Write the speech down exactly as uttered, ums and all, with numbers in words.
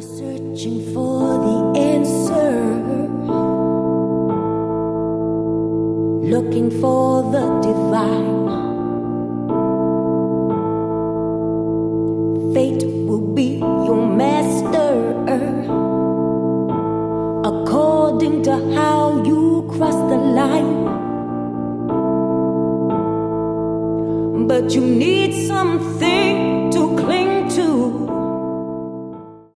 Searching for the answer, looking for the divine. Fate will be your master, according to how you cross the line. But you need something